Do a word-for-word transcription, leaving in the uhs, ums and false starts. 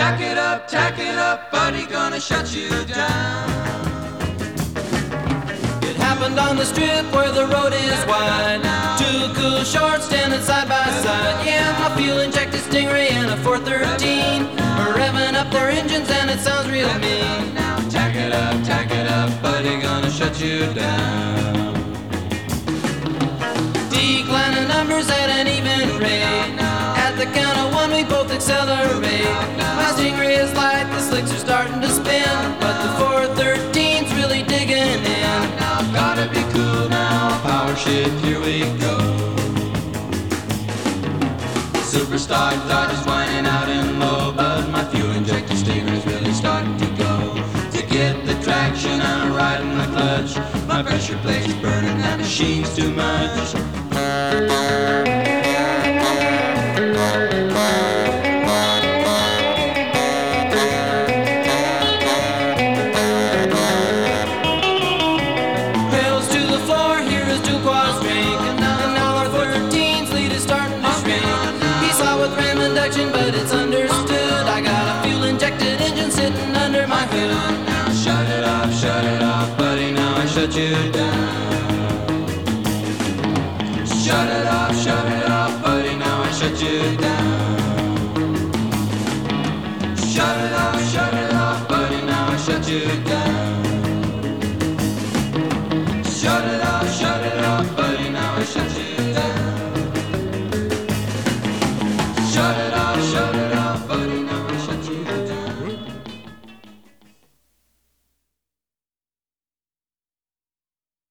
Tack it up, tack it up, buddy, gonna shut you down. It happened on the strip where the road is wide. Two cool shorts standing side by side. Yeah, my fuel-injected Stingray and a four thirteen are revving up their engines and it sounds real mean. Tack it up, tack it up, buddy, gonna shut you down. Declining numbers at an even rate. At the count of one we both accelerate. My Stingray is light, the slicks are starting to spin, but the four thirteen's really digging in. Gotta be cool now, power shift, here we go. Superstar Dodge is whining out in low, but my fuel-injected Stingray's really starting to go. To get the traction, I'm riding the clutch. My pressure plate's burning, that machine's too much. Pedals to the floor, here is two quads drink. And now our four thirteen's lead is starting to shrink. He saw with ram induction, but it's understood. I got a fuel-injected engine sitting under my hood. Shut it off, shut it off, buddy, now I shut you down.